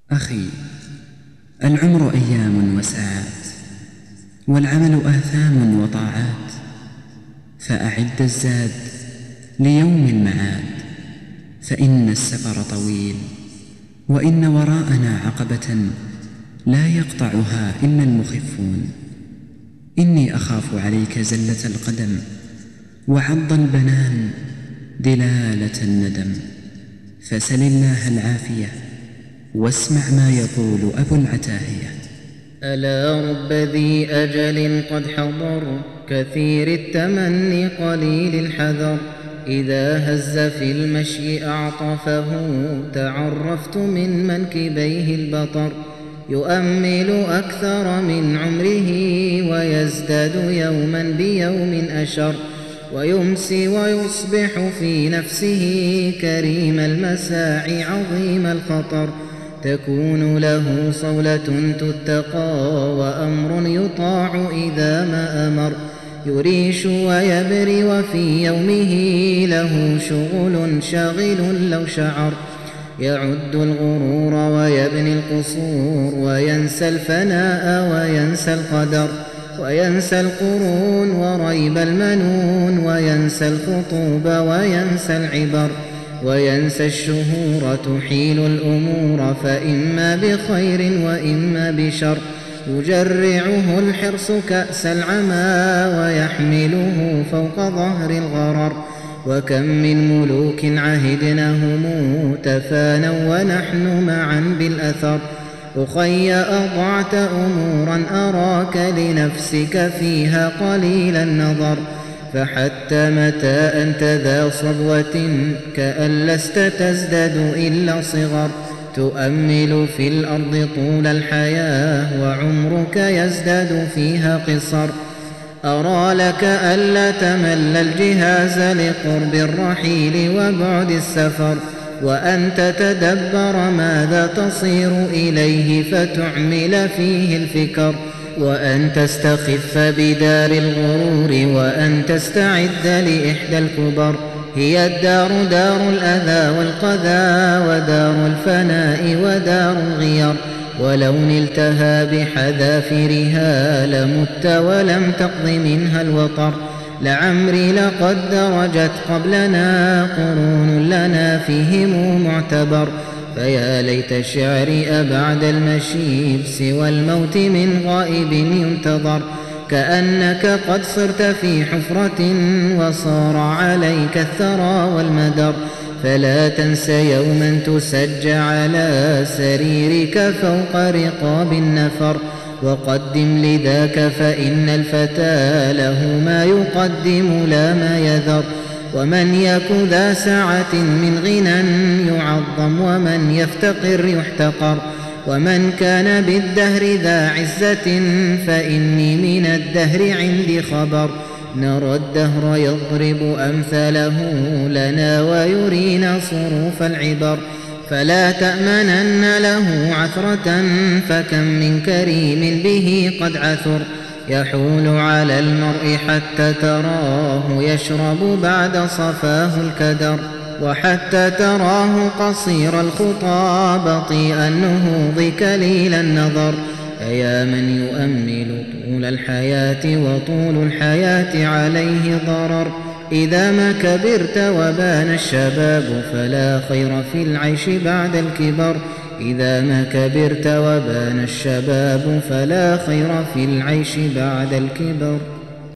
أخي، العمر أيام وساعات، والعمل آثام وطاعات، فأعد الزاد ليوم المعاد، فإن السفر طويل، وإن وراءنا عقبة لا يقطعها إلا المخفون. إني أخاف عليك زلة القدم، وعض البنان دلالة الندم، فسل الله العافية، واسمع ما يقول أبو العتاهية: ألا رب ذي أجل قد حضر، كثير التمني قليل الحذر، إذا هز في المشي أعطفه، تعرفت من منكبيه البطر، يؤمل أكثر من عمره، ويزداد يوما بيوم أشر، ويمسي ويصبح في نفسه كريم المساعي عظيم الخطر، تكون له صولة تتقى، وأمر يطاع إذا ما أمر، يريش ويبري وفي يومه له شغل شاغل لو شعر، يعد الغرور ويبني القصور، وينسى الفناء وينسى القدر، وينسى القرون وريب المنون، وينسى الخطوب وينسى العبر، وينسى الشهور تحيل الأمور، فإما بخير وإما بشر، يجرعه الحرص كأس العمى، ويحمله فوق ظهر الغرر، وكم من ملوك عهدناهم تفانوا ونحن معا بالأثر، أخي أضعت أمورا أراك لنفسك فيها قليل النظر، فحتى متى أنت ذا صبوة كأن لست تزداد إلا صغر، تؤمل في الأرض طول الحياة وعمرك يزداد فيها قصر، أرى لك ألا تمل الجهاز لقرب الرحيل وبعد السفر، وأن تتدبر ماذا تصير إليه فتعمل فيه الفكر، وأن تستخف بدار الغرور، وأن تستعد لإحدى الكبر، هي الدار دار الأذى والقذى، ودار الفناء ودار الغير، ولو نلتها بحذافيرها لمت ولم تقض منها الوطر، لعمري لقد درجت قبلنا قرون لنا فيهم معتبر، فيا ليت شعري أبعد المشيب سوى الموت من غائب ينتظر، كأنك قد صرت في حفرة وصار عليك الثرى والمدر، فلا تنس يوما تسج على سريرك فوق رقاب النفر، وقدم لذاك فإن الفتى له ما يقدم لا ما يذر، ومن يك ذا سعة من غنى يعظم، ومن يفتقر يحتقر، ومن كان بالدهر ذا عزة فإني من الدهر عندي خبر، نرى الدهر يضرب أمثاله لنا ويرينا صروف العبر، فلا تأمنن له عثرة، فكم من كريم به قد عثر، يحول على المرء حتى تراه يشرب بعد صفاه الكدر، وحتى تراه قصير الخطى بطيء النهوض كليل النظر، أيا من يؤمل طول الحياة وطول الحياة عليه ضرر، إذا ما كبرت وبان الشباب فلا خير في العيش بعد الكبر، إذا ما كبرت وبان الشباب فلا خير في العيش بعد الكبر.